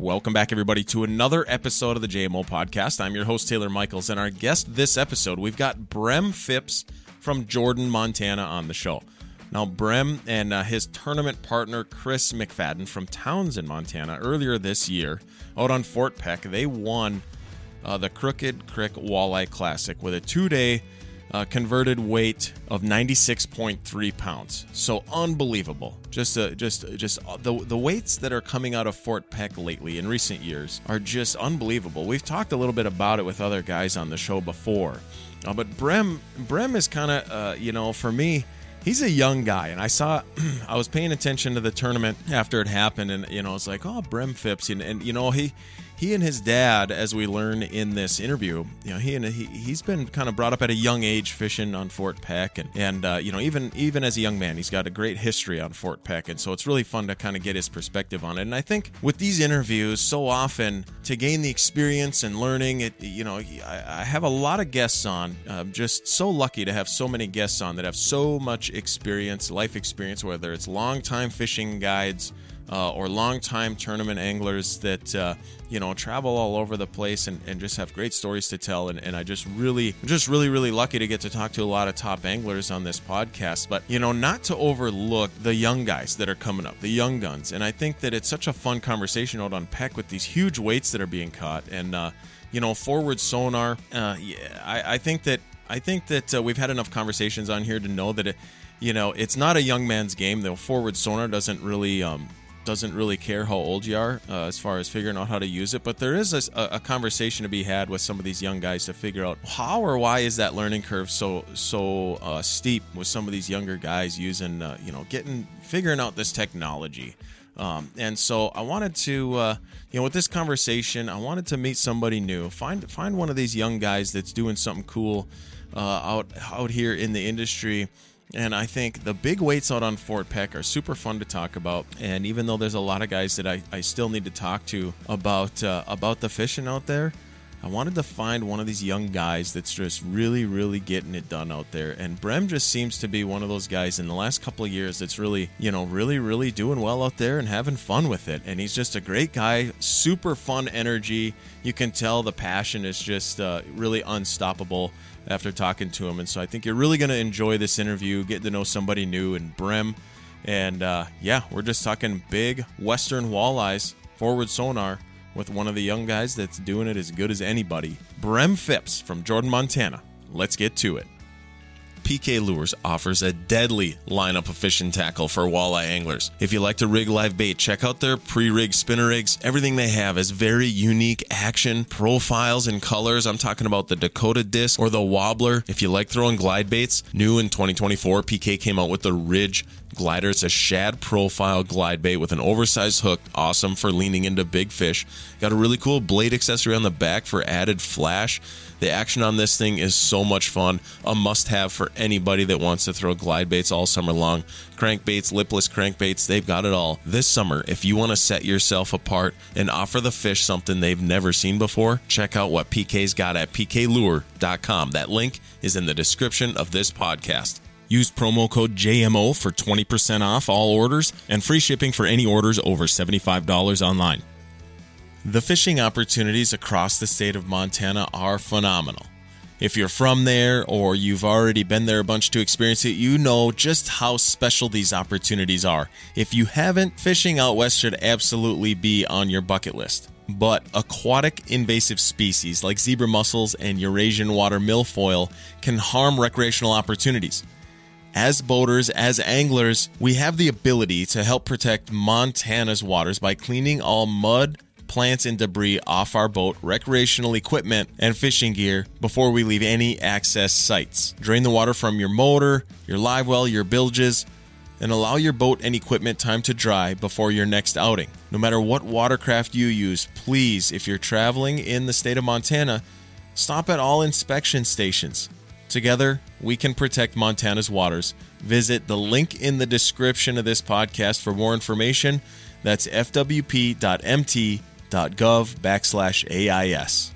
Welcome back, everybody, to another episode of the JMO Podcast. I'm your host, Taylor Michaels, and our guest this episode, we've got Brem Phipps from Jordan, Montana on the show. Now, Brem and his tournament partner, Chris McFadden from Townsend, Montana, earlier this year, out on Fort Peck, they won the Crooked Creek Walleye Classic with a two-day converted weight of 96.3 pounds. So unbelievable. Just the weights that are coming out of Fort Peck lately in recent years are just unbelievable. We've talked a little bit about it with other guys on the show before. But Brem is kind of, for me, he's a young guy. And I was paying attention to the tournament after it happened. And, it's like, oh, Brem Phipps. And he and his dad, as we learn in this interview, he's been kind of brought up at a young age fishing on Fort Peck, and even as a young man, he's got a great history on Fort Peck, and so it's really fun to kind of get his perspective on it. And I think with these interviews, so often to gain the experience and learning, I have a lot of guests on. Just so lucky to have so many guests on that have so much experience, life experience, whether it's longtime fishing guides or longtime tournament anglers that travel all over the place and just have great stories to tell. And I just really lucky to get to talk to a lot of top anglers on this podcast. But not to overlook the young guys that are coming up, the young guns. And I think that it's such a fun conversation out on Peck with these huge weights that are being caught. And forward sonar. I think that we've had enough conversations on here to know that it's not a young man's game. Though forward sonar doesn't really care how old you are as far as figuring out how to use it. But there is a conversation to be had with some of these young guys to figure out how or why is that learning curve so steep with some of these younger guys using, figuring out this technology. And so I wanted to, with this conversation, I wanted to meet somebody new, find one of these young guys that's doing something cool out here in the industry. And I think the big weights out on Fort Peck are super fun to talk about. And even though there's a lot of guys that I still need to talk to about the fishing out there, I wanted to find one of these young guys that's just really, really getting it done out there. And Brem just seems to be one of those guys in the last couple of years that's really, really doing well out there and having fun with it. And he's just a great guy, super fun energy. You can tell the passion is just really unstoppable after talking to him. And so I think you're really going to enjoy this interview, getting to know somebody new and Brem. And we're just talking big Western walleyes, forward sonar, with one of the young guys that's doing it as good as anybody, Brem Phipps from Jordan, Montana. Let's get to it. PK Lures offers a deadly lineup of fishing tackle for walleye anglers. If you like to rig live bait, check out their pre-rig spinner rigs. Everything they have is very unique action, profiles, and colors. I'm talking about the Dakota Disc or the Wobbler. If you like throwing glide baits, new in 2024, PK came out with the Ridge Glider. It's a shad profile glide bait with an oversized hook, awesome for leaning into big fish. Got a really cool blade accessory on the back for added flash. The action on this thing is so much fun. A must-have for anybody that wants to throw glide baits all summer long. Crankbaits, lipless crankbaits, they've got it all. This summer, if you want to set yourself apart and offer the fish something they've never seen before, check out what PK's got at pklure.com. That link is in the description of this podcast. Use promo code JMO for 20% off all orders and free shipping for any orders over $75 online. The fishing opportunities across the state of Montana are phenomenal. If you're from there or you've already been there a bunch to experience it, you know just how special these opportunities are. If you haven't, fishing out west should absolutely be on your bucket list. But aquatic invasive species like zebra mussels and Eurasian water milfoil can harm recreational opportunities. As boaters, as anglers, we have the ability to help protect Montana's waters by cleaning all mud, plants, and debris off our boat, recreational equipment, and fishing gear before we leave any access sites. Drain the water from your motor, your live well, your bilges, and allow your boat and equipment time to dry before your next outing. No matter what watercraft you use, please, if you're traveling in the state of Montana, stop at all inspection stations. Together, we can protect Montana's waters. Visit the link in the description of this podcast for more information. That's fwp.mt.gov/AIS.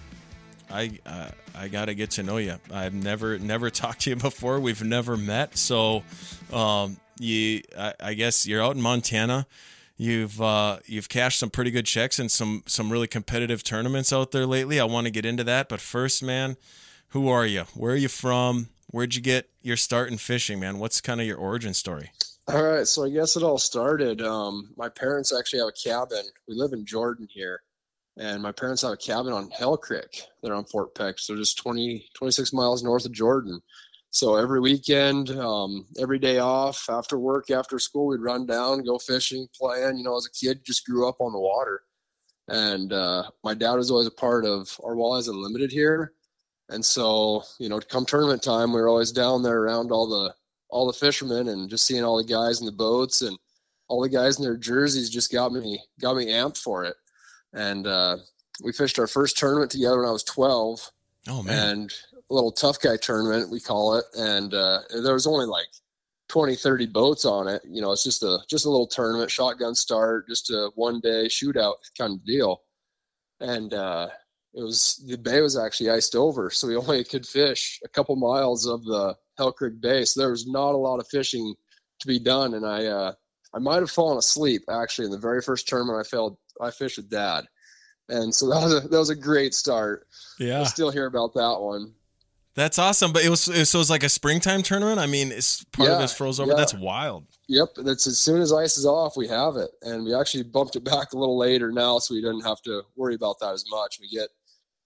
I got to get to know you. I've never talked to you before. We've never met. So I guess you're out in Montana. you've cashed some pretty good checks in some really competitive tournaments out there lately. I want to get into that, but first, man, who are you? Where are you from? Where'd you get your start in fishing, man? What's kind of your origin story? All right, so I guess it all started. My parents actually have a cabin. We live in Jordan here, and my parents have a cabin on Hell Creek. They're on Fort Peck, so just 26 miles north of Jordan. So every weekend, every day off, after work, after school, we'd run down, go fishing, playing. You know, as a kid, just grew up on the water. And my dad was always a part of our Walleyes Unlimited here. And so, you know, come tournament time, we were always down there around all the fishermen and just seeing all the guys in the boats and all the guys in their jerseys just got me amped for it. And we fished our first tournament together when I was 12. Oh, man. And a little tough guy tournament, we call it. And there was only like 20, 30 boats on it. You know, it's just a little tournament, shotgun start, just a one-day shootout kind of deal. And the bay was actually iced over, so we only could fish a couple miles of the Hell Creek Bay. So there was not a lot of fishing to be done. And I might have fallen asleep actually in the very first tournament I fished with Dad. And so that was a great start. Yeah. I still hear about that one. That's awesome. But it was like a springtime tournament. I mean, it's part of this froze over. Yeah. That's wild. Yep. That's as soon as ice is off, we have it. And we actually bumped it back a little later now, so we didn't have to worry about that as much. We get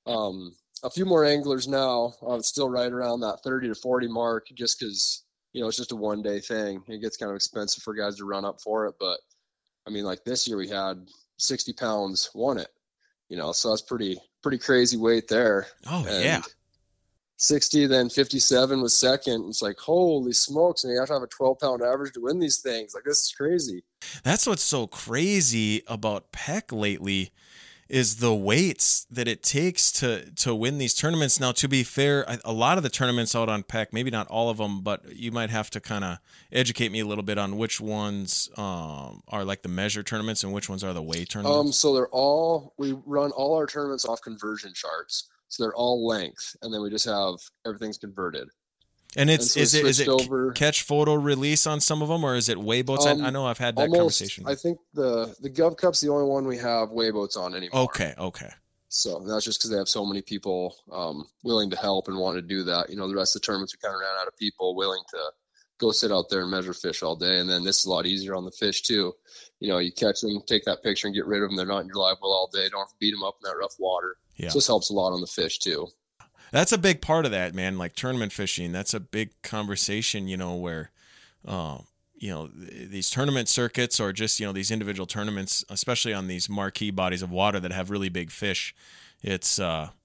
a few more anglers now. It's still right around that 30 to 40 mark, just because, you know, it's just a one-day thing. It gets kind of expensive for guys to run up for it. But, I mean, like this year we had 60 pounds won it, you know, so that's pretty crazy weight there. Oh, and yeah. 60, then 57 was second. It's like, holy smokes, and you have to have a 12-pound average to win these things. Like, this is crazy. That's what's so crazy about Peck lately is the weights that it takes to win these tournaments. Now, to be fair, a lot of the tournaments out on Peck, maybe not all of them, but you might have to kind of educate me a little bit on which ones are like the measure tournaments and which ones are the weigh tournaments. So we run all our tournaments off conversion charts. So they're all length, and then we just have everything's converted. And is it catch photo release on some of them, or is it weigh boats? I know I've had that conversation. I think the Gov Cup's the only one we have weigh boats on anymore. Okay. So that's just because they have so many people willing to help and want to do that. You know, the rest of the tournaments we kind of ran out of people willing to go sit out there and measure fish all day. And then this is a lot easier on the fish too. You know, you catch them, take that picture, and get rid of them. They're not in your live well all day. Don't have to beat them up in that rough water. Yeah. So this helps a lot on the fish too. That's a big part of that, man. Like tournament fishing, that's a big conversation, you know, where, you know, these tournament circuits or just, you know, these individual tournaments, especially on these marquee bodies of water that have really big fish. It's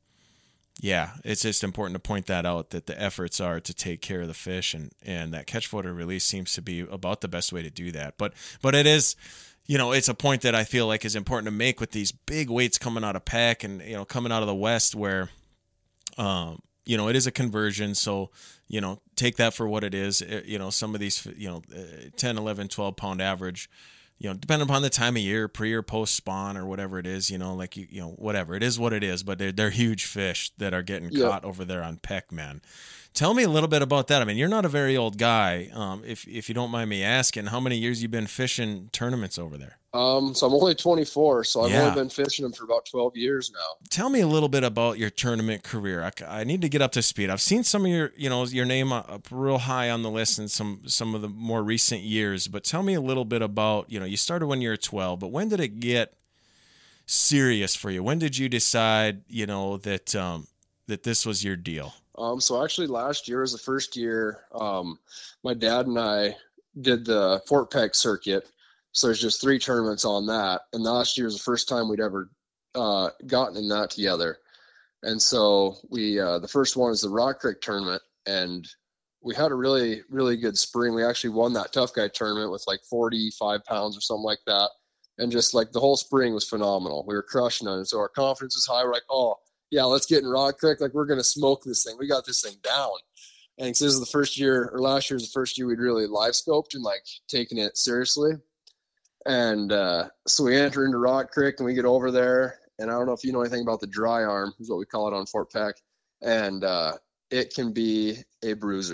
just important to point that out, that the efforts are to take care of the fish, and that catch photo release seems to be about the best way to do that. But it is, you know, it's a point that I feel like is important to make with these big weights coming out of Peck and, you know, coming out of the West where, you know, it is a conversion. So, you know, take that for what it is. You know, some of these, you know, 10, 11, 12 pound average, you know, depending upon the time of year, pre or post spawn or whatever it is, you know, like, you know, whatever, it is what it is, but they're huge fish that are getting caught over there on Peck, man. Tell me a little bit about that. I mean, you're not a very old guy. If you don't mind me asking, how many years you been fishing tournaments over there? So I'm only 24, so I've only been fishing them for about 12 years now. Tell me a little bit about your tournament career. I need to get up to speed. I've seen some of your name up real high on the list in some of the more recent years, but tell me a little bit about, you know, you started when you were 12, but when did it get serious for you? When did you decide, you know, that this was your deal? So actually last year was the first year, my dad and I did the Fort Peck circuit. So there's just 3 tournaments on that. And last year was the first time we'd ever gotten in that together. And so we the first one is the Rock Creek tournament. And we had a really, really good spring. We actually won that tough guy tournament with like 45 pounds or something like that. And just like the whole spring was phenomenal. We were crushing it. And so our confidence was high. We're like, oh, yeah, let's get in Rock Creek. Like, we're going to smoke this thing. We got this thing down. And this is the first year, or last year was the first year we'd really live scoped and like taken it seriously. And so we enter into Rock Creek and we get over there. And I don't know if you know anything about the dry arm, is what we call it on Fort Peck. And it can be a bruiser.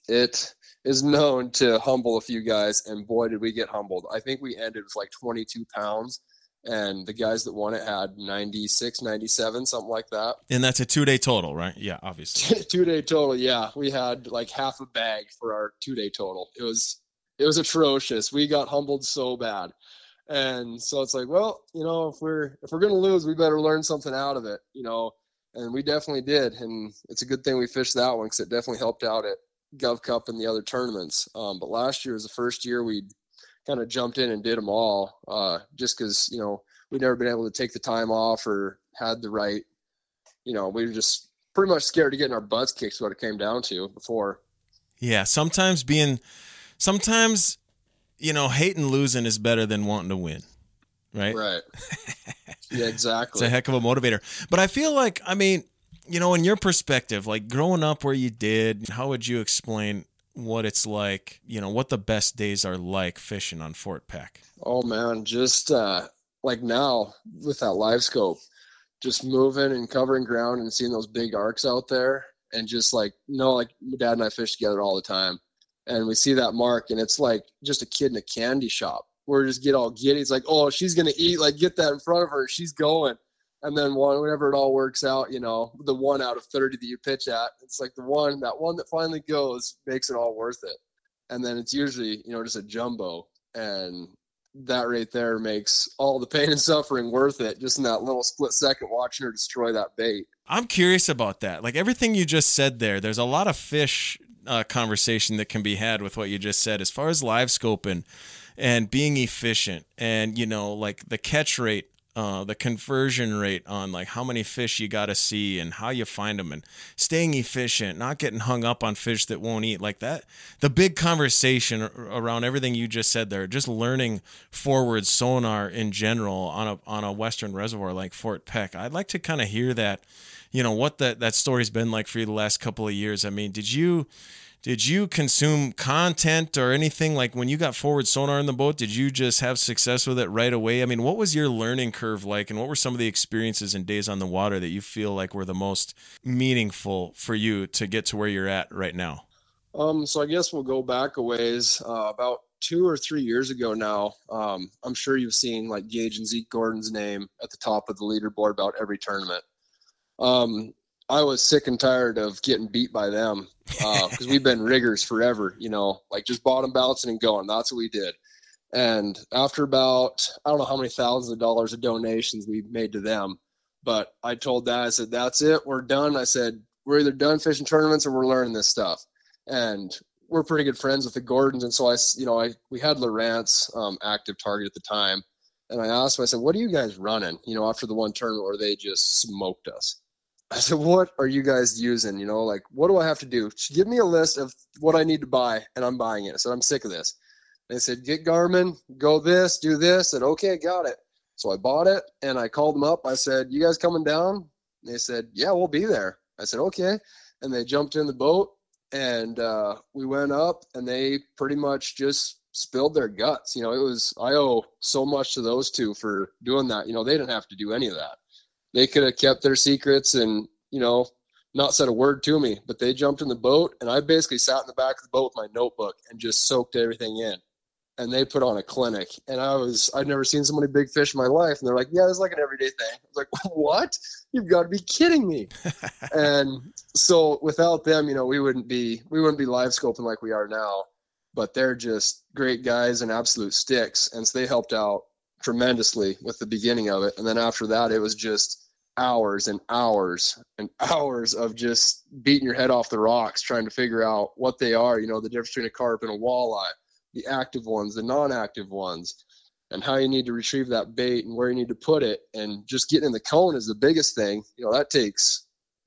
it is known to humble a few guys, and boy, did we get humbled. I think we ended with like 22 pounds, and the guys that won it had 96, 97, something like that. And that's a 2-day total, right? Yeah, obviously. 2-day total, yeah. We had like half a bag for our 2-day total. It was atrocious. We got humbled so bad. And so it's like, well, if we're going to lose, we better learn something out of it, and we definitely did. And it's a good thing we fished that one, because it definitely helped out at Gov Cup and the other tournaments. But last year was the first year we kind of jumped in and did them all, just because, we'd never been able to take the time off or had the right, we were just pretty much scared of getting our butts kicked is what it came down to before. Yeah, sometimes hating losing is better than wanting to win, right? Right. Yeah, exactly. It's a heck of a motivator. But I feel like, in your perspective, like growing up where you did, how would you explain what it's like, what the best days are like fishing on Fort Peck? Oh, man, just like now with that live scope, just moving and covering ground and seeing those big arcs out there, and just like my dad and I fish together all the time. And we see that mark, and it's like just a kid in a candy shop. We're just get all giddy. It's like, oh, she's going to eat, like get that in front of her. She's going. And then whenever it all works out, the 1 out of 30 that you pitch at, it's like that one that finally goes makes it all worth it. And then it's usually, just a jumbo. And that right there makes all the pain and suffering worth it, just in that little split second watching her destroy that bait. I'm curious about that. Like everything you just said there's a lot of fish conversation that can be had with what you just said as far as live scoping and being efficient, and like the catch rate, the conversion rate on like how many fish you got to see and how you find them, and staying efficient, not getting hung up on fish that won't eat, like that. The big conversation around everything you just said there, just learning forward sonar in general on a western reservoir like Fort Peck. I'd like to kind of hear that, what that story's been like for you the last couple of years. Did you consume content or anything? Like when you got forward sonar in the boat, did you just have success with it right away? What was your learning curve like, and what were some of the experiences and days on the water that you feel like were the most meaningful for you to get to where you're at right now? So I guess we'll go back a ways, about 2 or 3 years ago now. I'm sure you've seen like Gage and Zeke Gordon's name at the top of the leaderboard about every tournament. I was sick and tired of getting beat by them, because we've been riggers forever, like just bottom bouncing and going. That's what we did. And after about, I don't know how many thousands of dollars of donations we made to them, but I told Dad, I said, that's it. We're done. I said, we're either done fishing tournaments or we're learning this stuff. And we're pretty good friends with the Gordons. And so we had Lowrance, active target at the time. And I asked him, I said, what are you guys running, after the one tournament where they just smoked us? I said, what are you guys using? Like, what do I have to do? Give me a list of what I need to buy, and I'm buying it. I said, I'm sick of this. And they said, get Garmin, go this, do this. I said, okay, got it. So I bought it, and I called them up. I said, you guys coming down? And they said, yeah, we'll be there. I said, okay. And they jumped in the boat, and we went up, and they pretty much just spilled their guts. I owe so much to those two for doing that. They didn't have to do any of that. They could have kept their secrets and, not said a word to me, but they jumped in the boat, and I basically sat in the back of the boat with my notebook and just soaked everything in. And they put on a clinic, and I'd never seen so many big fish in my life. And they're like, yeah, it's like an everyday thing. I was like, what? You've got to be kidding me. And so without them, we wouldn't be live scoping like we are now, but they're just great guys and absolute sticks. And so they helped out tremendously with the beginning of it. And then after that, it was just hours and hours and hours of just beating your head off the rocks, trying to figure out what they are, the difference between a carp and a walleye, the active ones, the non-active ones, and how you need to retrieve that bait and where you need to put it. And just getting in the cone is the biggest thing. That takes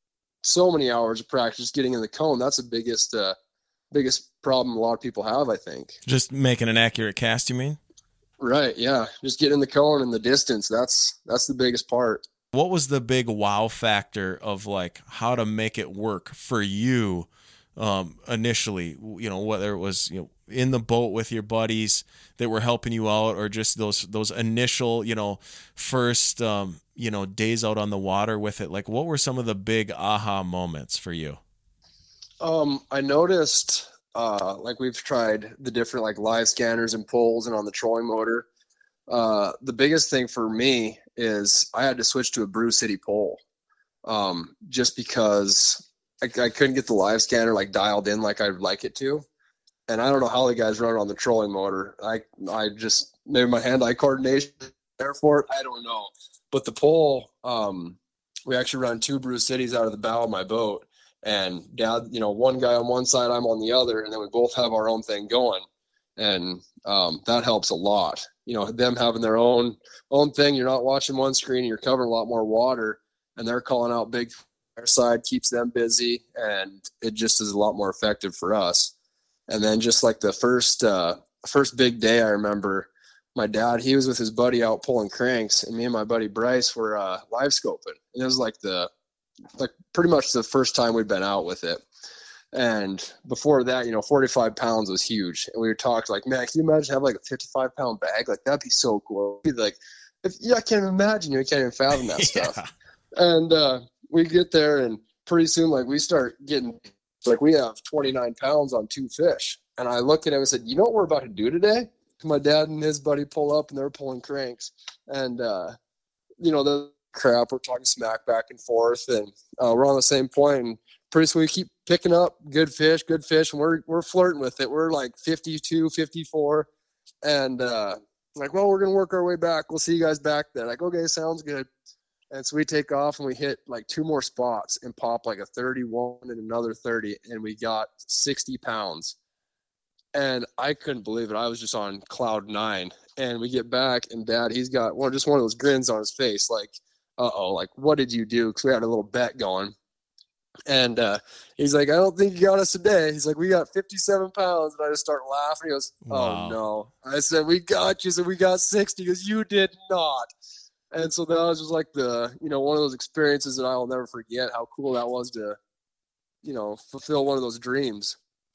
so many hours of practice getting in the cone. That's the biggest problem a lot of people have, I think. Just making an accurate cast, you mean? Right, yeah. Just getting in the cone and the distance. That's the biggest part. What was the big wow factor of like how to make it work for you initially? Whether it was in the boat with your buddies that were helping you out, or just those initial first days out on the water with it. Like, what were some of the big aha moments for you? I noticed like we've tried the different like live scanners and pulls and on the trolling motor. The biggest thing for me is I had to switch to a Brew City pole, just because I couldn't get the live scanner like dialed in like I'd like it to. And I don't know how the guys run it on the trolling motor. I just, maybe my hand-eye coordination there for it. I don't know. But the pole, we actually run 2 Brew Cities out of the bow of my boat. And Dad, one guy on one side, I'm on the other, and then we both have our own thing going. And that helps a lot. Them having their own thing. You're not watching one screen. You're covering a lot more water, and they're calling out big. Their side keeps them busy, and it just is a lot more effective for us. And then just like the first big day, I remember my dad, he was with his buddy out pulling cranks, and me and my buddy Bryce were live scoping. And it was like pretty much the first time we'd been out with it. And before that, 45 pounds was huge. And we were talking like, man, can you imagine having like a 55-pound bag? Like, that'd be so cool. It'd be like, I can't imagine. You can't even fathom that stuff. And we get there, and pretty soon, like, we start getting, like, we have 29 pounds on 2 fish. And I looked at him and said, you know what we're about to do today? My dad and his buddy pull up, and they're pulling cranks. And, the crap, we're talking smack back and forth, and we're on the same point. And pretty soon we keep picking up good fish, and we're flirting with it. We're like 52, 54. And like, well, we're going to work our way back. We'll see you guys back then. Like, okay, sounds good. And so we take off, and we hit like 2 more spots and pop like a 31 and another 30. And we got 60 pounds. And I couldn't believe it. I was just on cloud 9. And we get back, and Dad, he's got one of those grins on his face. Like, uh-oh, like, what did you do? Because we had a little bet going. And he's like, I don't think you got us today. He's like, we got 57 pounds. And I just start laughing. He goes, wow. Oh, no. I said, we got you. So we got 60. He goes, you did not. And so that was just like one of those experiences that I'll never forget, how cool that was to, fulfill one of those dreams.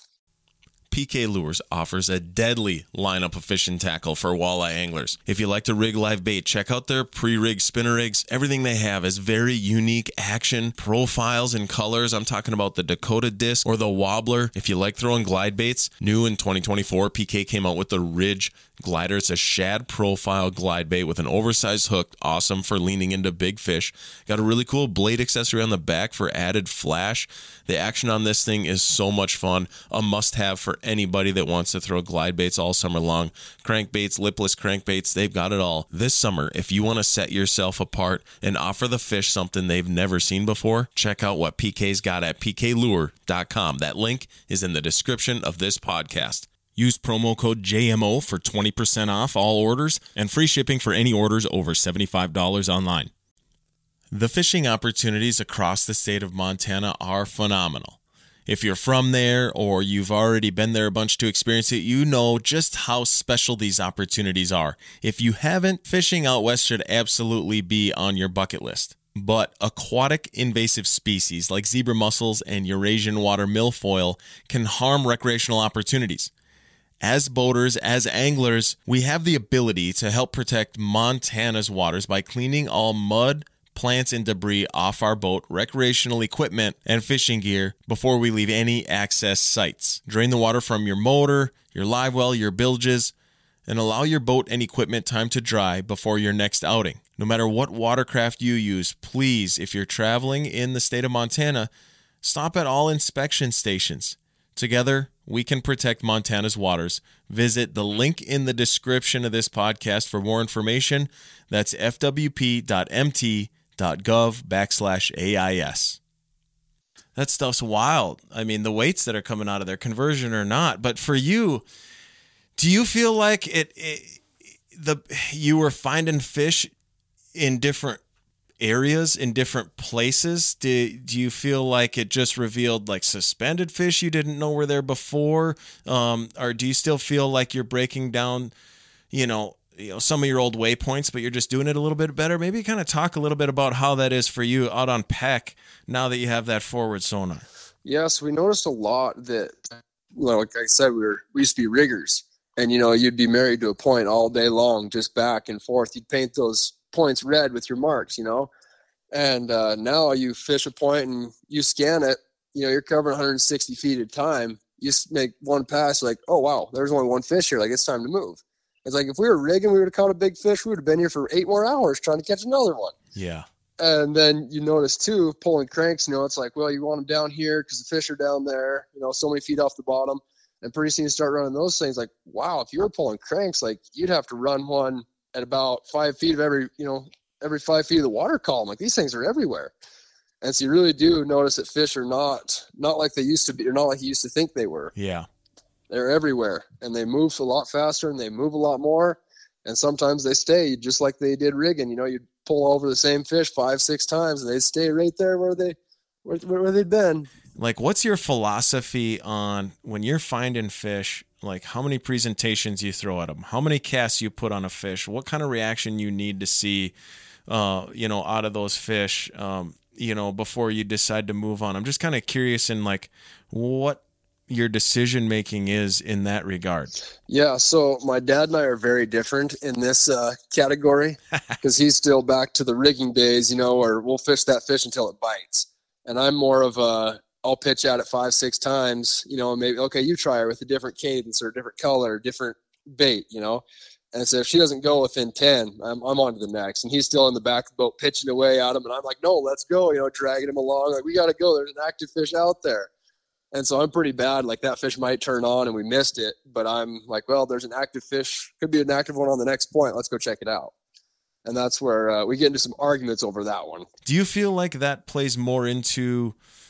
PK Lures offers a deadly lineup of fishing tackle for walleye anglers. If you like to rig live bait, check out their pre-rig spinner rigs. Everything they have is very unique action, profiles, and colors. I'm talking about the Dakota Disc or the Wobbler. If you like throwing glide baits, new in 2024, PK came out with the Ridge Glider. It's a shad profile glide bait with an oversized hook, awesome for leaning into big fish. Got a really cool blade accessory on the back for added flash. The action on this thing is so much fun. A must-have for anybody that wants to throw glide baits all summer long. Crankbaits, lipless crankbaits, they've got it all. This summer, if you want to set yourself apart and offer the fish something they've never seen before, check out what PK's got at pklure.com. That link is in the description of this podcast. Use promo code JMO for 20% off all orders and free shipping for any orders over $75 online. The fishing opportunities across the state of Montana are phenomenal. If you're from there or you've already been there a bunch to experience it, you know just how special these opportunities are. If you haven't, fishing out west should absolutely be on your bucket list. But aquatic invasive species like zebra mussels and Eurasian water milfoil can harm recreational opportunities. As boaters, as anglers, we have the ability to help protect Montana's waters by cleaning all mud, plants, and debris off our boat, recreational equipment, and fishing gear before we leave any access sites. Drain the water from your motor, your live well, your bilges, and allow your boat and equipment time to dry before your next outing. No matter what watercraft you use, please, if you're traveling in the state of Montana, stop at all inspection stations. Together, we can protect Montana's waters. Visit the link in the description of this podcast for more information. That's fwp.mt.gov/AIS. That stuff's wild. I mean, the weights that are coming out of there, conversion or not. But for you, do you feel like you were finding fish in different areas, in different places? Do you feel like it just revealed like suspended fish you didn't know were there before? Or do you still feel like you're breaking down, some of your old waypoints, but you're just doing it a little bit better? Maybe kind of talk a little bit about how that is for you out on Peck now that you have that forward sonar. Yes, we noticed a lot that, like I said, we used to be riggers, and you'd be married to a point all day long, just back and forth. You'd paint those points red with your marks, and now you fish a point and you scan it, you're covering 160 feet at a time, you make one pass, like, oh, wow, there's only one fish here. Like, it's time to move. It's like, if we were rigging, we would have caught a big fish. We would have been here for 8 more hours trying to catch another one. Yeah. And then you notice too, pulling cranks, it's like, well, you want them down here because the fish are down there, so many feet off the bottom. And pretty soon you start running those things, like, wow, if you were pulling cranks, like, you'd have to run one at about 5 feet of every 5 feet of the water column. Like, these things are everywhere. And so you really do notice that fish are not like they used to be, or not like you used to think they were. Yeah. They're everywhere, and they move a lot faster, and they move a lot more. And sometimes they stay just like they did rigging. You'd pull over the same fish 5-6 times, and they'd stay right there where they'd been. Like, what's your philosophy on when you're finding fish? Like, how many presentations you throw at them, how many casts you put on a fish, what kind of reaction you need to see, out of those fish, before you decide to move on. I'm just kind of curious in like what your decision making is in that regard. Yeah, so my dad and I are very different in this category because he's still back to the rigging days, where we'll fish that fish until it bites. And I'm more of I'll pitch at it 5-6 times, and maybe, okay, you try her with a different cadence or a different color, different bait, And so if she doesn't go within 10, I'm on to the next. And he's still in the back of the boat pitching away at him. And I'm like, no, let's go, dragging him along. Like, we got to go. There's an active fish out there. And so I'm pretty bad. Like, that fish might turn on and we missed it. But I'm like, well, there's an active fish. Could be an active one on the next point. Let's go check it out. And that's where we get into some arguments over that one. Do you feel like that plays more into,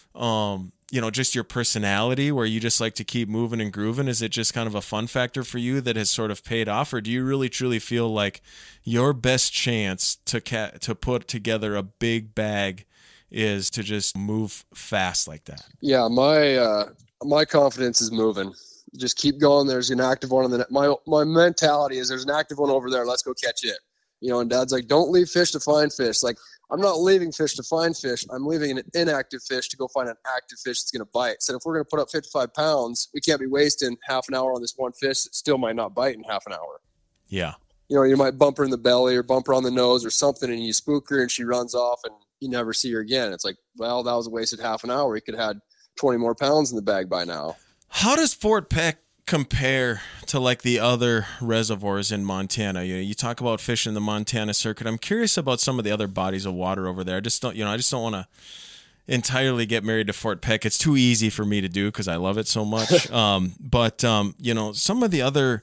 just your personality, where you just like to keep moving and grooving? Is it just kind of a fun factor for you that has sort of paid off? Or do you really truly feel like your best chance to put together a big bag is to just move fast like that? Yeah, my confidence is moving. Just keep going. There's an active one on the net. My mentality is, there's an active one over there. Let's go catch it. And Dad's like, don't leave fish to find fish. Like, I'm not leaving fish to find fish. I'm leaving an inactive fish to go find an active fish that's going to bite. So if we're going to put up 55 pounds, we can't be wasting half an hour on this one fish that still might not bite in half an hour. Yeah. You might bump her in the belly or bump her on the nose or something, and you spook her and she runs off and you never see her again. It's like, well, that was a wasted half an hour. We could have had 20 more pounds in the bag by now. How does Fort Peck compare to like the other reservoirs in Montana? You talk about fishing the Montana circuit. I'm curious about some of the other bodies of water over there. I just don't want to entirely get married to Fort Peck. It's too easy for me to do because I love it so much. But some of the other,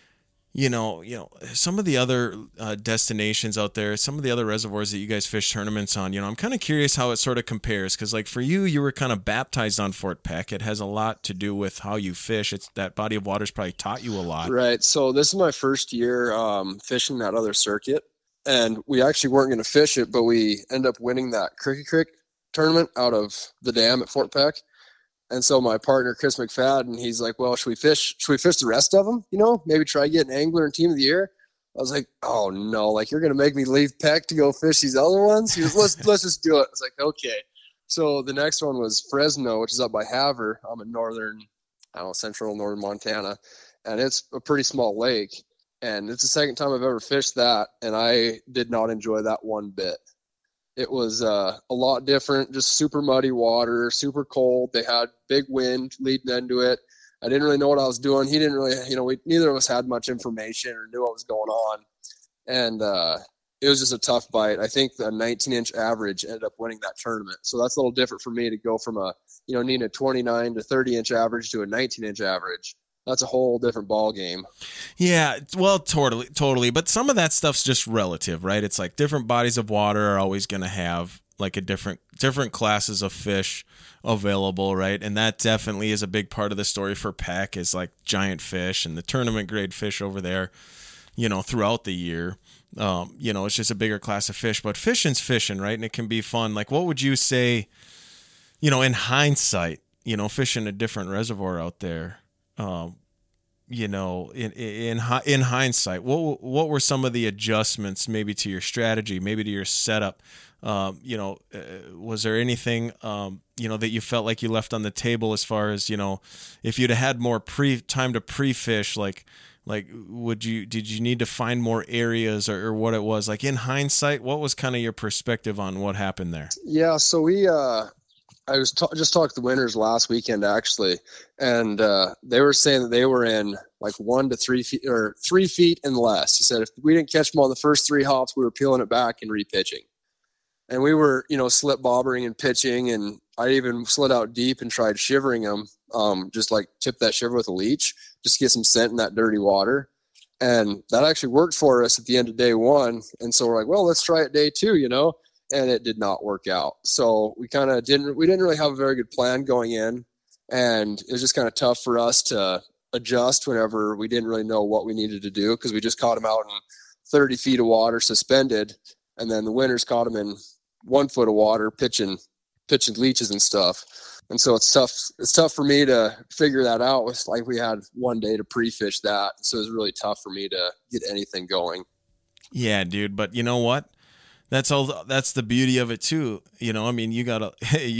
some of the other destinations out there, some of the other reservoirs that you guys fish tournaments on, I'm kind of curious how it sort of compares. Because like for you were kind of baptized on Fort Peck. It has a lot to do with how you fish. It's that body of water's probably taught you a lot. Right. So this is my first year fishing that other circuit. And we actually weren't going to fish it, but we ended up winning that Cricket Creek tournament out of the dam at Fort Peck. And so my partner, Chris McFadden, he's like, well, should we fish the rest of them? Maybe try get an angler and team of the year. I was like, oh no, like, you're going to make me leave Peck to go fish these other ones? He goes, let's just do it. I was like, okay. So the next one was Fresno, which is up by Havre. I'm in central northern Montana. And it's a pretty small lake. And it's the second time I've ever fished that. And I did not enjoy that one bit. It was a lot different, just super muddy water, super cold. They had big wind leading into it. I didn't really know what I was doing. He didn't really, neither of us had much information or knew what was going on. And it was just a tough bite. I think the 19-inch average ended up winning that tournament. So that's a little different for me to go from needing a 29 to 30-inch average to a 19-inch average. That's a whole different ball game. Yeah, well, totally. But some of that stuff's just relative, right? It's like different bodies of water are always going to have like a different classes of fish available, right? And that definitely is a big part of the story for Peck, is like giant fish and the tournament grade fish over there, throughout the year. It's just a bigger class of fish, but fishing's fishing, right? And it can be fun. Like, what would you say, in hindsight, fishing a different reservoir out there? In hindsight, what were some of the adjustments maybe to your strategy, maybe to your setup? Was there anything, that you felt like you left on the table as far as, if you'd have had more time to pre-fish, like did you need to find more areas or what it was like in hindsight? What was kind of your perspective on what happened there? Yeah. So I was just talking to the winners last weekend actually, and they were saying that they were in like 1 to 3 feet or 3 feet and less. He said if we didn't catch them on the first 3 hops, we were peeling it back and repitching. And we were, slip bobbering and pitching, and I even slid out deep and tried shivering them, just like tip that shiver with a leech, just to get some scent in that dirty water. And that actually worked for us at the end of day 1. And so we're like, well, let's try it day 2, and it did not work out. So we didn't really have a very good plan going in, and it was just kind of tough for us to adjust whenever we didn't really know what we needed to do, because we just caught them out in 30 feet of water suspended, and then the winners caught them in 1 foot of water pitching leeches and stuff. And so it's tough for me to figure that out. It's like we had 1 day to pre-fish that, so it was really tough for me to get anything going. Yeah, dude, but you know what? That's the beauty of it too. I mean, you're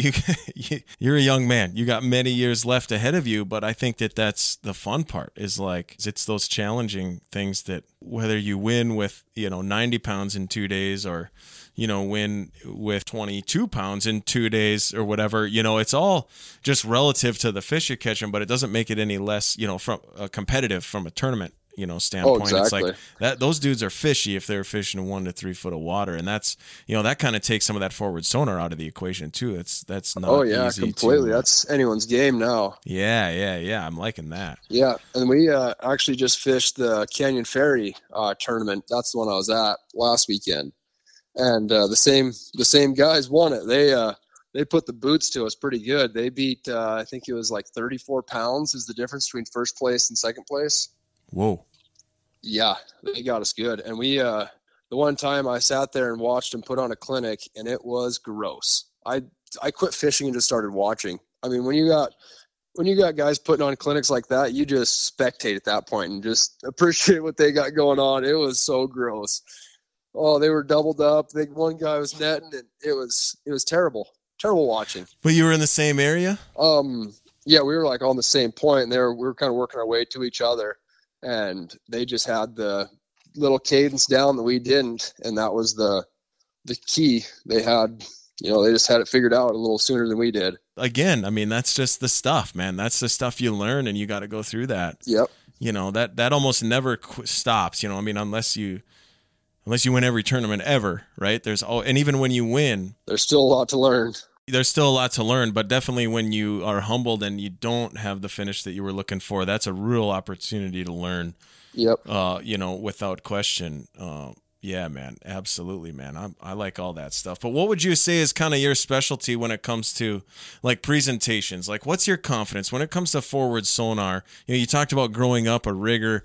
a young man. You got many years left ahead of you, but I think that's the fun part is like, it's those challenging things that whether you win with, 90 pounds in 2 days or, win with 22 pounds in 2 days or whatever, it's all just relative to the fish you're catching, but it doesn't make it any less, from competitive from a tournament standpoint. Exactly. It's like that those dudes are fishy if they're fishing 1 to 3 foot of water, and that's that kind of takes some of that forward sonar out of the equation too. That's not easy completely. That's anyone's game now. Yeah. I'm liking that. Yeah, and we actually just fished the Canyon Ferry tournament. That's the one I was at last weekend, and the same guys won it. They put the boots to us pretty good. They beat I think it was like 34 pounds is the difference between first place and second place. Whoa. Yeah, they got us good. And we, the one time I sat there and watched them put on a clinic, and it was gross. I quit fishing and just started watching. I mean, when you got guys putting on clinics like that, you just spectate at that point and just appreciate what they got going on. It was so gross. Oh, they were doubled up. One guy was netting, and it was terrible watching. But you were in the same area? Yeah, we were like on the same point, and we were kind of working our way to each other. And they just had the little cadence down that we didn't, and that was the key. They had, they just had it figured out a little sooner than we did. Again, I mean, that's just the stuff, man. That's the stuff you learn, and you got to go through that. Yep. That almost never stops. I mean, unless you win every tournament ever, right? And even when you win, there's still a lot to learn. There's still a lot to learn, but definitely when you are humbled and you don't have the finish that you were looking for, that's a real opportunity to learn. Yep. Without question. Yeah, man. Absolutely, man. I like all that stuff. But what would you say is kind of your specialty when it comes to like presentations? Like, what's your confidence when it comes to forward sonar? You talked about growing up a rigger,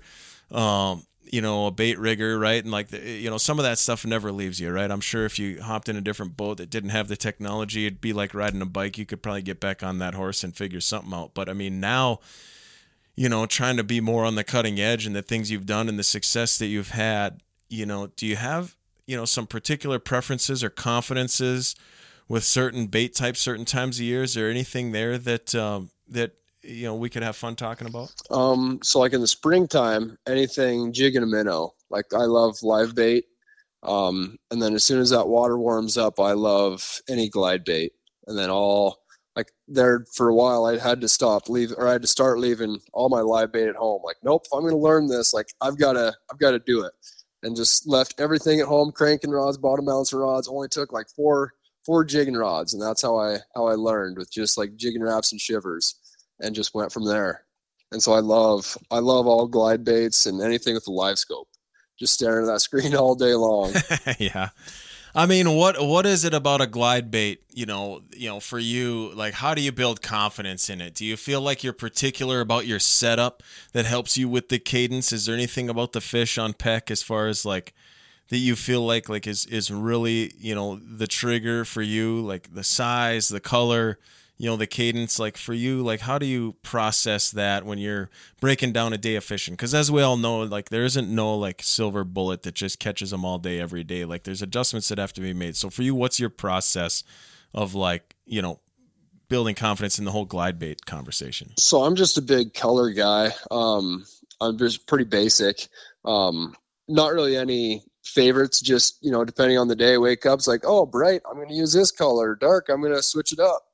a bait rigger, right? And like, some of that stuff never leaves you, right? I'm sure if you hopped in a different boat that didn't have the technology, it'd be like riding a bike. You could probably get back on that horse and figure something out. But I mean, now, trying to be more on the cutting edge and the things you've done and the success that you've had, do you have, some particular preferences or confidences with certain bait types, certain times of year? Is there anything there that we could have fun talking about? So like in the springtime, anything jig and a minnow. Like I love live bait. And then as soon as that water warms up, I love any glide bait. And then there for a while, I had to start leaving all my live bait at home. Like, nope, if I'm going to learn this, like I've got to do it. And just left everything at home, cranking rods, bottom balancing rods. Only took like four jigging rods. And that's how I learned, with just like jigging wraps and shivers, and just went from there. And so I love all glide baits and anything with a live scope, just staring at that screen all day long. Yeah. I mean, what is it about a glide bait, for you? Like, how do you build confidence in it? Do you feel like you're particular about your setup that helps you with the cadence? Is there anything about the fish on Peck as far as like that you feel like is really, the trigger for you, like the size, the color, the cadence? Like for you, like how do you process that when you're breaking down a day of fishing? Because as we all know, like there isn't no like silver bullet that just catches them all day every day. Like there's adjustments that have to be made. So for you, what's your process of like, building confidence in the whole glide bait conversation? So I'm just a big color guy. I'm just pretty basic. Not really any favorites, just, depending on the day, wake up, it's like, oh, bright, I'm going to use this color. Dark, I'm going to switch it up.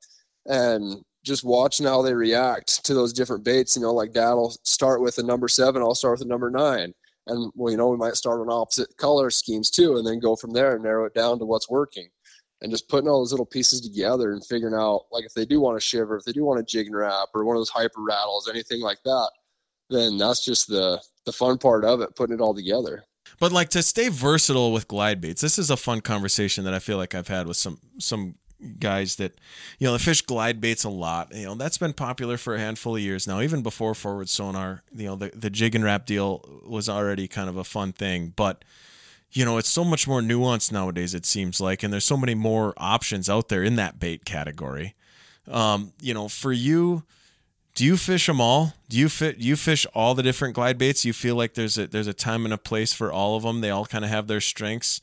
and just watching how they react to those different baits. Like Dad'll start with a number 7, I'll start with a number 9. And we might start on opposite color schemes too, and then go from there and narrow it down to what's working. And just putting all those little pieces together and figuring out, like, if they do want to shiver, if they do want to jig and wrap, or one of those hyper rattles, anything like that, then that's just the fun part of it, putting it all together. But like, to stay versatile with glide baits, this is a fun conversation that I feel like I've had with some guys that, they fish glide baits a lot. That's been popular for a handful of years now, even before forward sonar. The jig and wrap deal was already kind of a fun thing, but it's so much more nuanced nowadays, it seems like, and there's so many more options out there in that bait category. For you, do you fish them all? Do you fish all the different glide baits? You feel like there's a time and a place for all of them? They all kind of have their strengths,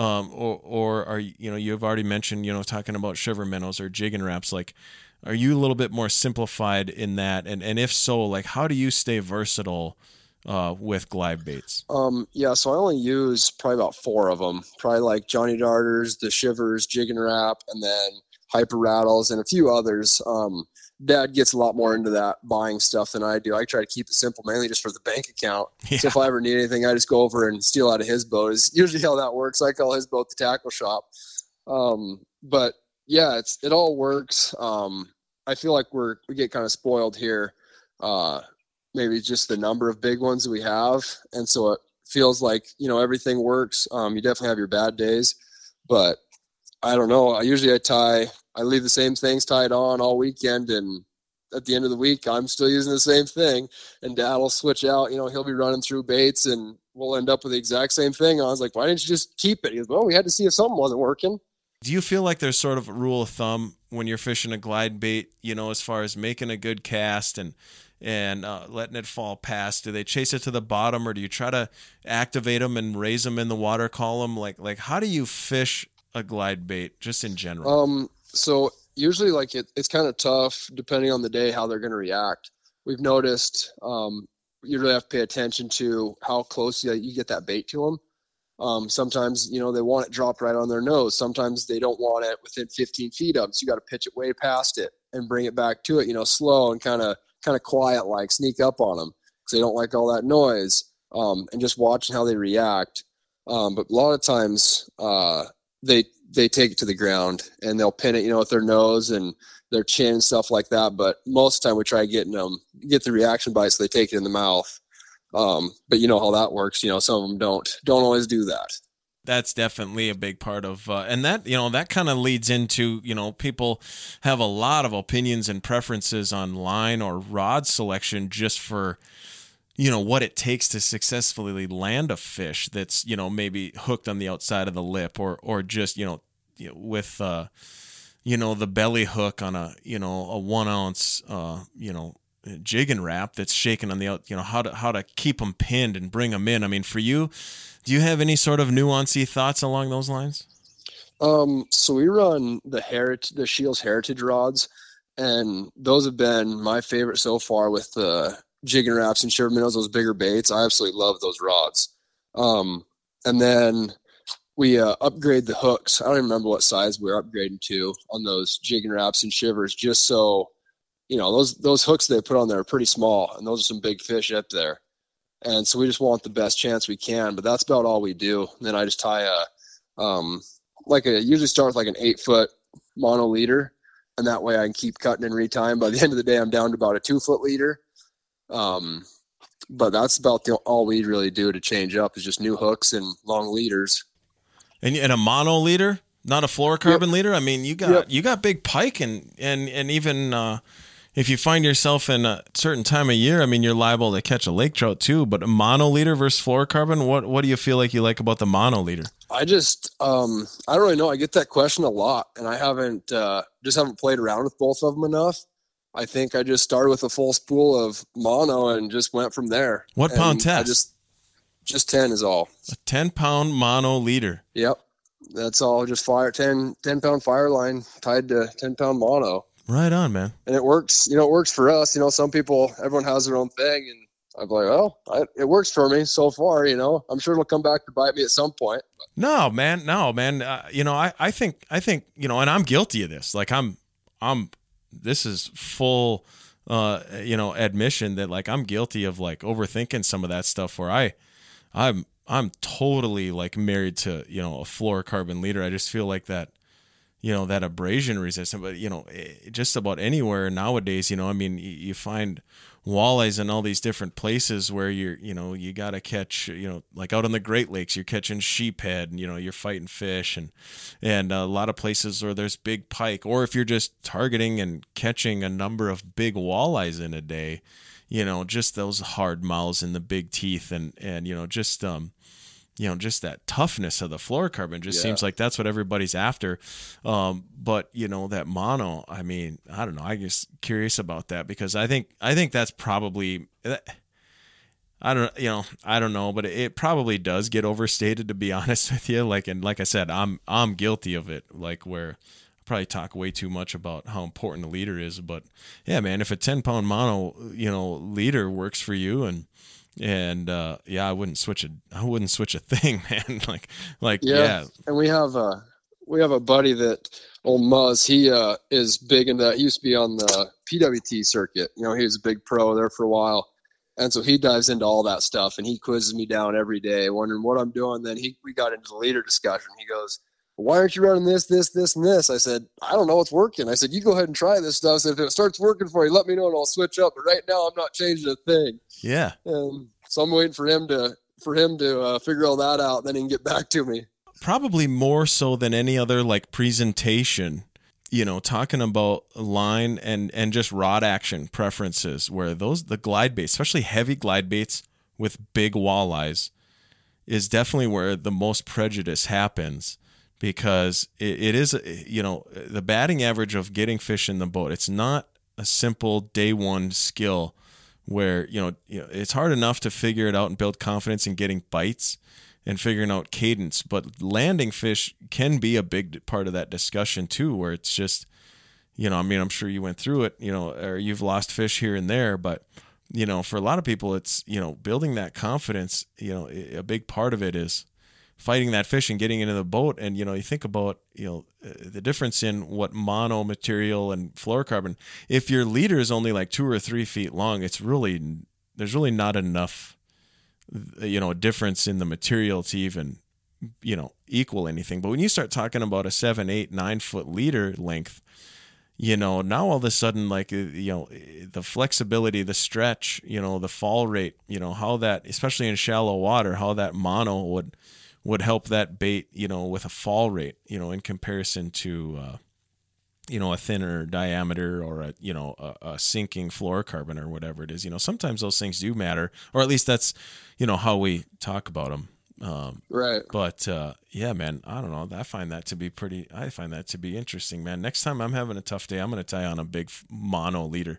or are you've already mentioned talking about shiver minnows or jig and wraps. Like, are you a little bit more simplified in that? And if so, like, how do you stay versatile with glide baits? So I only use probably about 4 of them. Probably like Johnny Darters, the shivers, jig and wrap, and then hyper rattles and a few others. Dad gets a lot more into that buying stuff than I do. I try to keep it simple, mainly just for the bank account. Yeah. So if I ever need anything, I just go over and steal out of his boat. Is usually how that works. I call his boat the tackle shop. But yeah, it all works. I feel like we get kind of spoiled here. Maybe just the number of big ones that we have. And so it feels like, everything works. You definitely have your bad days, but I don't know. I leave the same things tied on all weekend, and at the end of the week, I'm still using the same thing, and Dad will switch out. He'll be running through baits, and we'll end up with the exact same thing. And I was like, why didn't you just keep it? He goes, well, we had to see if something wasn't working. Do you feel like there's sort of a rule of thumb when you're fishing a glide bait, as far as making a good cast and letting it fall past? Do they chase it to the bottom, or do you try to activate them and raise them in the water column? Like how do you fish a glide bait just in general? So usually, like, it's kind of tough depending on the day how they're going to react. We've noticed you really have to pay attention to how close you get that bait to them. Sometimes they want it dropped right on their nose. Sometimes they don't want it within 15 feet of them, so you got to pitch it way past it and bring it back to it, slow and kind of quiet, like sneak up on them because they don't like all that noise, and just watching how they react. But a lot of times they take it to the ground and they'll pin it, with their nose and their chin and stuff like that. But most of the time we try getting them, get the reaction bite, so they take it in the mouth. But you know how that works. Some of them don't always do that. That's definitely a big part of, and that, that kind of leads into, people have a lot of opinions and preferences on line or rod selection just for, what it takes to successfully land a fish that's, maybe hooked on the outside of the lip, or just, with, the belly hook on a 1 ounce, jig and wrap that's shaking on the out, how to keep them pinned and bring them in. I mean, for you, do you have any sort of nuancy thoughts along those lines? So we run the Scheels Heritage rods, and those have been my favorite so far with the jig and wraps and shiver minnows, those bigger baits. I absolutely love those rods. And then we upgrade the hooks. I don't even remember what size we're upgrading to on those jig and wraps and shivers, just so, those hooks they put on there are pretty small, and those are some big fish up there. And so we just want the best chance we can, but that's about all we do. And then I just tie usually start with like an 8-foot mono leader, and that way I can keep cutting and retying. By the end of the day, I'm down to about a 2-foot leader. But that's about all we really do to change up is just new hooks and long leaders. And a mono leader, not a fluorocarbon leader. I mean, you got big pike and even if you find yourself in a certain time of year, I mean, you're liable to catch a lake trout too. But a mono leader versus fluorocarbon, what do you feel like you like about the mono leader? I just I don't really know. I get that question a lot, and I haven't played around with both of them enough. I think I just started with a full spool of mono and just went from there. What pound test? Just 10 is all. A 10-pound mono leader. Yep. That's all. Just 10-pound fire line tied to 10-pound mono. Right on, man. And it works. It works for us. Some people, everyone has their own thing, and I'm like, well, it works for me so far. I'm sure it'll come back to bite me at some point. No, man. I think, and I'm guilty of this. Like I'm this is full, admission that like I'm guilty of like overthinking some of that stuff where I'm totally like married to, a fluorocarbon leader. I just feel like that, that abrasion resistant, but just about anywhere nowadays, you find walleyes in all these different places where you got to catch, like out on the Great Lakes, you're catching sheephead and, you're fighting fish and a lot of places where there's big pike, or if you're just targeting and catching a number of big walleyes in a day, just those hard mouths and the big teeth and just that toughness of the fluorocarbon just seems like that's what everybody's after. But that mono, I mean, I don't know. I'm just curious about that because I think that's probably, I don't know, but it probably does get overstated, to be honest with you. Like I said, I'm guilty of it. Like where I probably talk way too much about how important a leader is, but yeah, man, if a 10-pound mono, leader works for you I wouldn't switch a thing, man. Yeah. And we have a buddy that old Muzz, he is big into that. He used to be on the PWT circuit. He was a big pro there for a while. And so he dives into all that stuff and he quizzes me down every day, wondering what I'm doing. Then we got into the leader discussion. He goes, "Why aren't you running this, this, this, and this?" I said, "I don't know what's working." I said, "You go ahead and try this stuff. So if it starts working for you, let me know and I'll switch up. But right now I'm not changing a thing." Yeah. So I'm waiting for him to figure all that out, and then he can get back to me. Probably more so than any other like presentation, talking about line and just rod action preferences, where the glide baits, especially heavy glide baits with big walleyes, is definitely where the most prejudice happens, because it is, the batting average of getting fish in the boat. It's not a simple day one skill where, it's hard enough to figure it out and build confidence in getting bites and figuring out cadence, but landing fish can be a big part of that discussion too, where it's just, I'm sure you went through it, or you've lost fish here and there, but, for a lot of people, it's, building that confidence, a big part of it is fighting that fish and getting into the boat. And, you think about, the difference in what mono material and fluorocarbon. If your leader is only like 2 or 3 feet long, there's really not enough, difference in the material to even, equal anything. But when you start talking about a 7, 8, 9 foot leader length, now all of a sudden, like, the flexibility, the stretch, the fall rate, how that, especially in shallow water, how that mono would help that bait, with a fall rate, in comparison to, a thinner diameter or a sinking fluorocarbon or whatever it is. Sometimes those things do matter, or at least that's, how we talk about them. Right. But yeah, man, I don't know. I find that to be interesting, man. Next time I'm having a tough day, I'm going to tie on a big mono leader.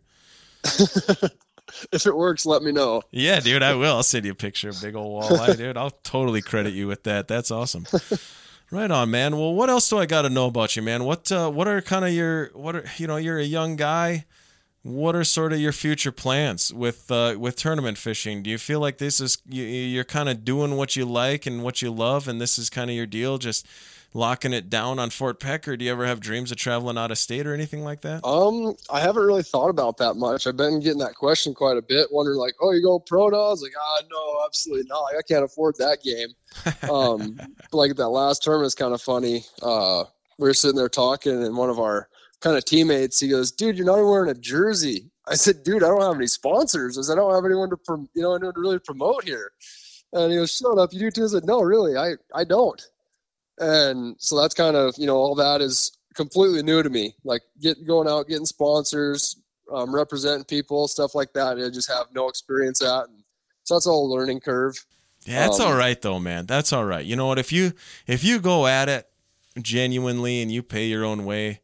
If it works, let me know. Yeah, dude, I will. I'll send you a picture of big old walleye, dude. I'll totally credit you with that. That's awesome. Right on, man. Well, what else do I got to know about you, man? What are kind of you're a young guy. What are sort of your future plans with tournament fishing? Do you feel like this is you're kind of doing what you like and what you love, and this is kind of your deal, just locking it down on Fort Peck, or do you ever have dreams of traveling out of state or anything like that? I haven't really thought about that much. I've been getting that question quite a bit, wondering like, "Oh, you go pro now?" I was like, no, absolutely not. I can't afford that game. But like that last tournament is kind of funny. We were sitting there talking, and one of our kind of teammates, he goes, "Dude, you're not even wearing a jersey." I said, "Dude, I don't have any sponsors. I don't have anyone to really promote here." And he goes, "Shut up, you do too." I said, "No, really, I don't." And so that's kind of, all that is completely new to me, like going out, getting sponsors, representing people, stuff like that. I just have no experience at. And so that's all a learning curve. Yeah, that's all right though, man. That's all right. You know what? If you go at it genuinely and you pay your own way,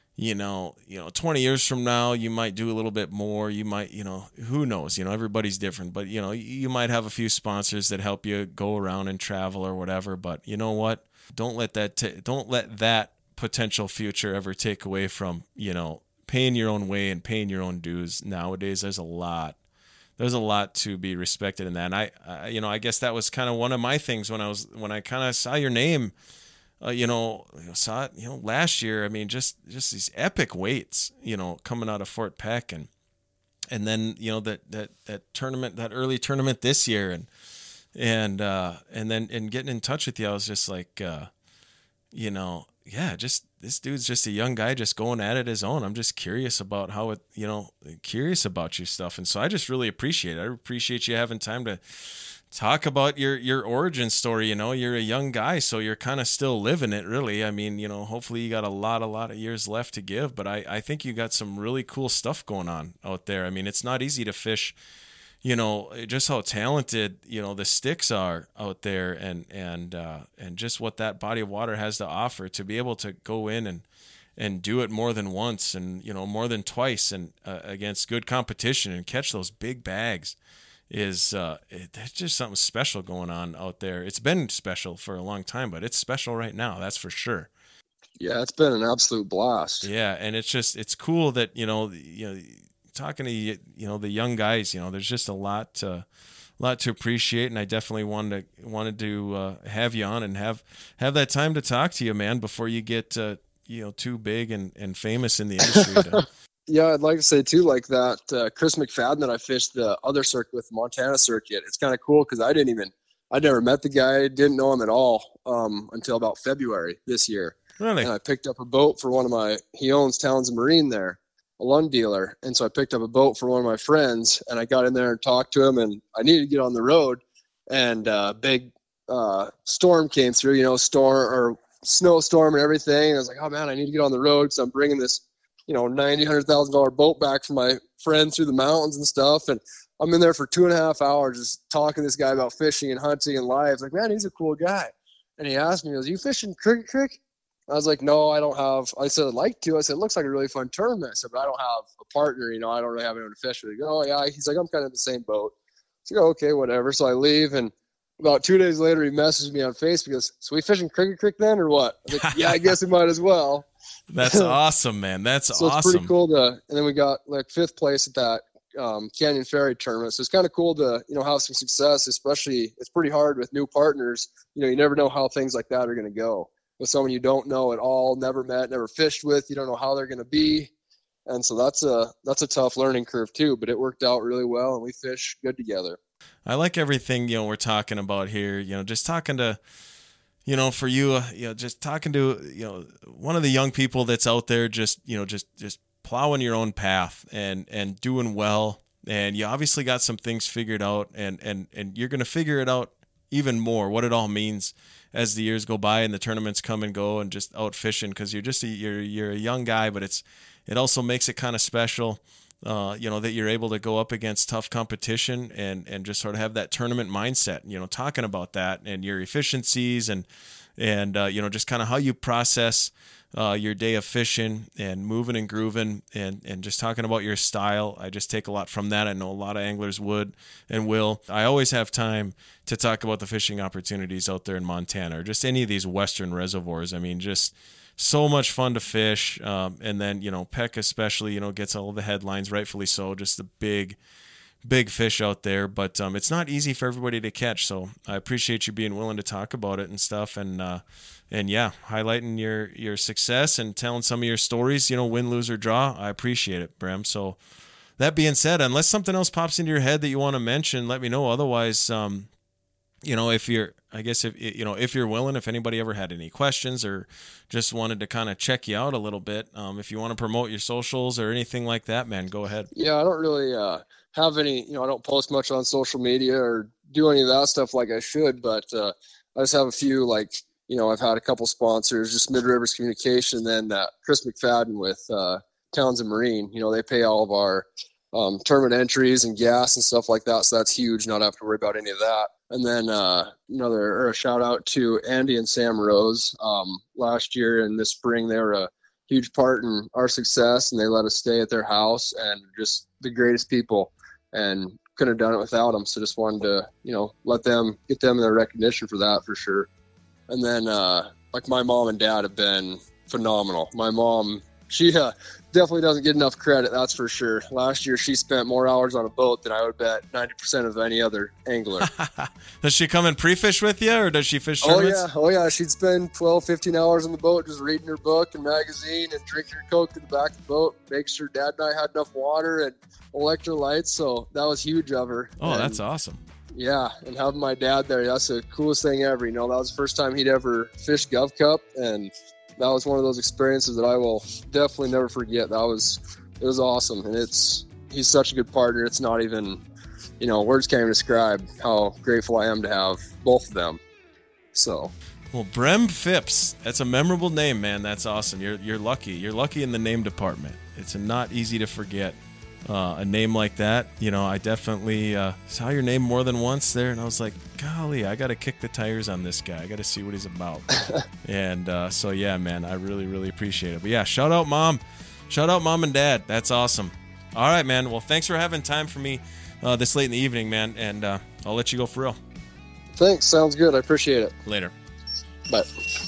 20 years from now, you might do a little bit more. You might, who knows, everybody's different, but you might have a few sponsors that help you go around and travel or whatever. But you know what? Don't let that potential future ever take away from, paying your own way and paying your own dues. Nowadays, there's a lot to be respected in that. And I guess that was kind of one of my things when I kind of saw your name saw it, last year. I mean, just these epic weights, coming out of Fort Peck, and then that tournament, that early tournament this year, and then getting in touch with you, I was just like, just this dude's just a young guy just going at it his own. I'm just curious about how it, curious about your stuff. And so I just really appreciate it. I appreciate you having time to talk about your origin story. You're a young guy, so you're kind of still living it, really. I mean, hopefully you got a lot of years left to give, but I think you got some really cool stuff going on out there. I mean, it's not easy to fish, just how talented, the sticks are out there, and just what that body of water has to offer, to be able to go in and do it more than once, and, more than twice, and against good competition, and catch those big bags is there's just something special going on out there. It's been special for a long time, but it's special right now. That's for sure. Yeah, it's been an absolute blast. Yeah. And it's cool that, talking to the young guys, there's just a lot to appreciate, and I definitely wanted to have you on and have that time to talk to you, man, before you get too big and famous in the industry. Yeah, I'd like to say too, like that Chris McFadden that I fished the other circuit with, the Montana circuit. It's kind of cool because I never met the guy, didn't know him at all until about February this year. Really? And I picked up a boat for he owns Townsend Marine there, a Lund dealer. And so I picked up a boat for one of my friends, and I got in there and talked to him, and I needed to get on the road, and big storm came through, snowstorm and everything. And I was like, oh man, I need to get on the road because I'm bringing this, $90,000 boat back from my friend through the mountains and stuff. And I'm in there for 2.5 hours just talking to this guy about fishing and hunting and life. Like, man, he's a cool guy. And he asked me, he goes, you fishing Cricket Creek? I was like, no, I don't have. I said, I'd like to. I said, it looks like a really fun tournament. I said, but I don't have a partner, I don't really have anyone to fish with. He goes, oh, yeah. He's like, I'm kind of in the same boat. So I go, okay, whatever. So I leave, and about 2 days later, he messages me on Facebook. He goes, so we fishing Cricket Creek then or what? I was like, yeah, I guess we might as well. That's awesome, man. That's so awesome. It's pretty cool and then we got like 5th place at that Canyon Ferry tournament. So it's kind of cool to, have some success, especially it's pretty hard with new partners. You never know how things like that are going to go with someone you don't know at all, never met, never fished with. You don't know how they're going to be. And so that's a tough learning curve too, but it worked out really well, and we fish good together. I like everything, we're talking about here, just talking to, for you, just talking to, one of the young people that's out there, just plowing your own path and doing well. And you obviously got some things figured out, and you're going to figure it out even more, what it all means as the years go by and the tournaments come and go, and just out fishing, because you're a young guy, but it also makes it kind of special, that you're able to go up against tough competition and just sort of have that tournament mindset, talking about that and your efficiencies and just kind of how you process your day of fishing and moving and grooving, and just talking about your style. I just take a lot from that. I know a lot of anglers would and will. I always have time to talk about the fishing opportunities out there in Montana, or just any of these western reservoirs. I mean, just so much fun to fish. And then, Peck especially, gets all the headlines, rightfully so, just a big fish out there, but it's not easy for everybody to catch. So I appreciate you being willing to talk about it and stuff, and yeah, highlighting your success and telling some of your stories, win, lose, or draw. I appreciate it, Brem. So that being said, unless something else pops into your head that you want to mention, let me know. Otherwise, if you're willing, if anybody ever had any questions or just wanted to kind of check you out a little bit, if you want to promote your socials or anything like that, man, go ahead. Yeah, I don't really have any, I don't post much on social media or do any of that stuff like I should, but I just have a few, I've had a couple sponsors, just Mid Rivers Communication, and then Chris McFadden with Townsend Marine. They pay all of our tournament entries and gas and stuff like that, so that's huge, not have to worry about any of that. And then a shout out to Andy and Sam Rose. Last year and this spring, they were a huge part in our success, and they let us stay at their house, and just the greatest people, and couldn't have done it without them. So just wanted to, get them their recognition for that, for sure. And then my mom and dad have been phenomenal. My mom she definitely doesn't get enough credit, that's for sure. Last year, she spent more hours on a boat than I would bet 90% of any other angler. Does she come and pre-fish with you, or does she fish tournaments? Oh, yeah. She'd spend 12, 15 hours on the boat just reading her book and magazine and drinking her Coke in the back of the boat, make sure Dad and I had enough water and electrolytes, so that was huge of her. Oh, that's awesome. Yeah, and having my dad there, that's the coolest thing ever. You know, that was the first time he'd ever fished Gov Cup, and that was one of those experiences that I will definitely never forget. It was awesome, and he's such a good partner. It's not even, words can't even describe how grateful I am to have both of them. So, well, Brem Phipps, that's a memorable name, man. That's awesome. You're lucky. You're lucky in the name department. It's not easy to forget a name like that. I definitely saw your name more than once there, and I was like, golly, I got to kick the tires on this guy. I got to see what he's about. And so, yeah, man, I really, really appreciate it. But, yeah, shout out Mom and Dad. That's awesome. All right, man. Well, thanks for having time for me this late in the evening, man, and I'll let you go for real. Thanks. Sounds good. I appreciate it. Later. Bye.